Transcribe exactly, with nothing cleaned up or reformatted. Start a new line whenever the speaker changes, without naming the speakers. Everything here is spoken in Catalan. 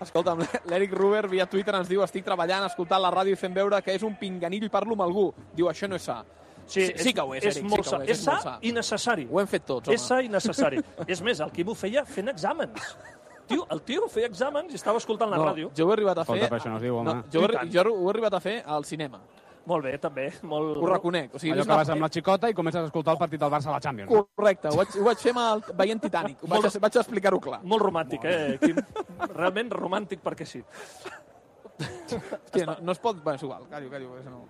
Escolta'm, l'Eric Ruber via Twitter ens diu estic treballant, escoltant la ràdio i fent veure que és un pinganillo i parlo amb algú. Diu, això no és sa.
Sí,
sí, sí que ho és,
és
Eric,
molt
sí que
sa.
ho és.
És sa, sa i necessari.
Ho hem fet tots, home.
És sa i necessari. És més, el Quim ho feia fent exàmens. Tio, el tio feia exàmens i estava escoltant la
no,
ràdio.
Jo ho he arribat a fer...
Escolta, això no es diu, home.
No, jo, ho, jo ho he arribat a fer al cinema.
Molt bé, també. Molt...
Ho reconec. O sigui,
allò que vas amb la xicota i comences a escoltar el partit del Barça a la Champions.
Correcte, ho vaig, ho vaig fer el, veient Titanic. Ho vaig, vaig explicar-ho clar.
Molt romàntic, eh, Quim? Realment romàntic perquè sí.
Hòstia, no, no es pot... Bé, és igual, callo, callo. No.